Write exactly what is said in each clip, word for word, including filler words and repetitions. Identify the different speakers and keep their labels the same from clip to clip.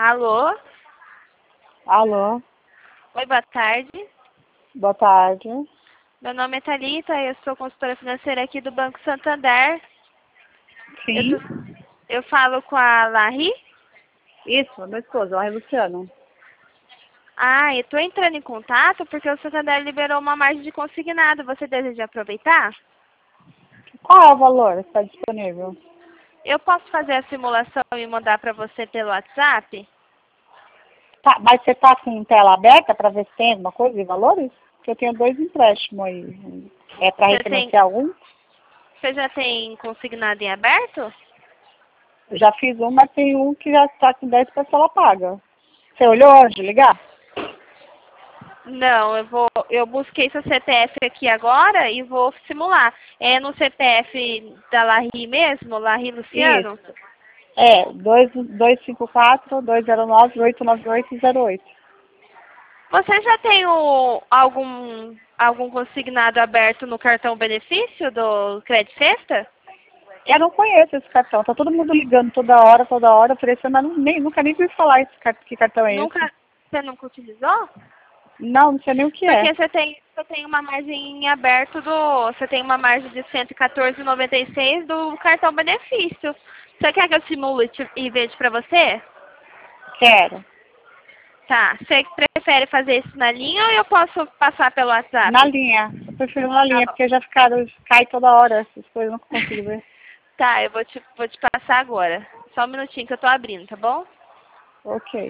Speaker 1: Alô?
Speaker 2: Alô,
Speaker 1: Oi, boa tarde.
Speaker 2: boa tarde.
Speaker 1: Meu nome é Thalita, eu sou consultora financeira aqui do Banco Santander. Eu,
Speaker 2: Sim,
Speaker 1: tô- eu falo com a Larry.
Speaker 2: isso, meu esposo, é o Luciano.
Speaker 1: Ah, eu estou entrando em contato porque o Santander liberou uma margem de consignado. Você deseja aproveitar?
Speaker 2: Qual é o valor que está disponível?
Speaker 1: Eu posso fazer a simulação e mandar para você pelo WhatsApp?
Speaker 2: Tá, mas você está com tela aberta para ver se tem alguma coisa de valores? Porque eu tenho dois empréstimos aí. É para
Speaker 1: Você tem,
Speaker 2: refinanciar algum?
Speaker 1: você já tem consignado em aberto?
Speaker 2: Eu já fiz um, mas tem um que já está com dez parcelas paga. Você olhou antes de ligar?
Speaker 1: Não, eu vou, eu busquei seu C P F aqui agora e vou simular. É no C P F da Larry mesmo, Larry Luciano?
Speaker 2: Isso. É, dois dois cinco quatro, dois zero nove, oito nove oito zero oito.
Speaker 1: Você já tem o, algum, algum consignado aberto no cartão benefício do Credit Sexta?
Speaker 2: Eu não conheço esse cartão. Tá todo mundo ligando toda hora, toda hora, oferecendo, mas não, nem, nunca nem vi falar esse, car- que cartão é esse.
Speaker 1: Nunca, você nunca utilizou?
Speaker 2: Não, não sei nem o que é.
Speaker 1: Porque você tem, você tem uma margem em aberto do. Você tem uma margem de cento e quatorze reais e noventa e seis centavos do cartão benefício. Você quer que eu simule te- e veja pra você?
Speaker 2: Quero.
Speaker 1: Tá. Você prefere fazer isso na linha ou eu posso passar pelo
Speaker 2: Na
Speaker 1: WhatsApp?
Speaker 2: linha. Eu prefiro na
Speaker 1: Tá
Speaker 2: linha,
Speaker 1: bom.
Speaker 2: porque já ficaram, cai toda hora essas coisas, eu não consigo ver.
Speaker 1: Tá, eu vou te, vou te passar agora. Só um minutinho que eu tô abrindo, tá bom?
Speaker 2: Ok.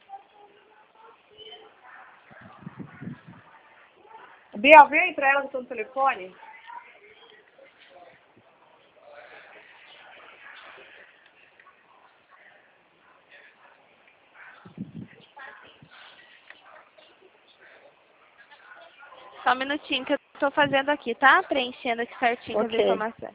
Speaker 2: Bia, vem aí pra ela do seu telefone.
Speaker 1: Só um minutinho que eu tô fazendo aqui, tá? Preenchendo aqui certinho com as
Speaker 2: Ok.
Speaker 1: informações.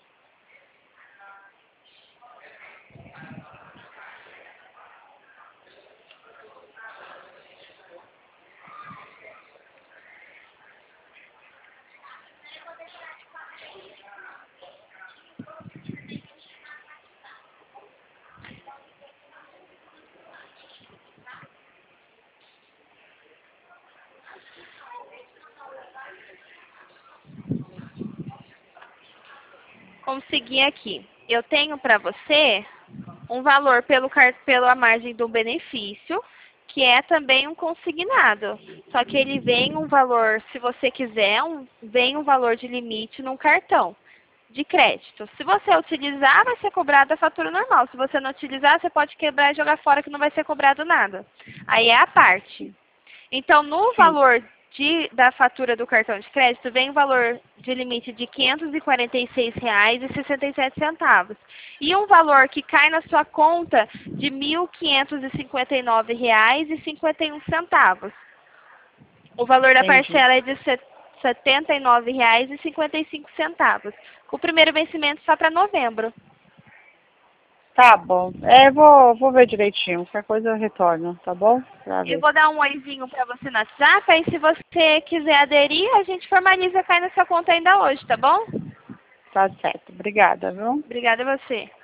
Speaker 1: Consegui aqui. Eu tenho para você um valor pelo car- pela margem do benefício, que é também um consignado. Só que ele vem um valor, se você quiser, um, vem um valor de limite num cartão de crédito. Se você utilizar, vai ser cobrada a fatura normal. Se você não utilizar, você pode quebrar e jogar fora que não vai ser cobrado nada. Aí é a parte. Então, no
Speaker 2: Sim.
Speaker 1: valor de, da fatura do cartão de crédito, vem o valor de limite de quinhentos e quarenta e seis reais e sessenta e sete centavos. E um valor que cai na sua conta de mil quinhentos e cinquenta e nove reais e cinquenta e um centavos. O valor da
Speaker 2: Entendi.
Speaker 1: parcela é de setenta e nove reais e cinquenta e cinco centavos. O primeiro vencimento só para novembro.
Speaker 2: Tá bom. É, eu vou, vou ver direitinho. Qualquer coisa eu retorno, tá bom? Pra
Speaker 1: Eu
Speaker 2: ver.
Speaker 1: vou dar um oizinho para você no WhatsApp, aí se você quiser aderir, a gente formaliza, cai na sua conta ainda hoje, tá bom?
Speaker 2: Tá certo. Obrigada, viu?
Speaker 1: Obrigada a você.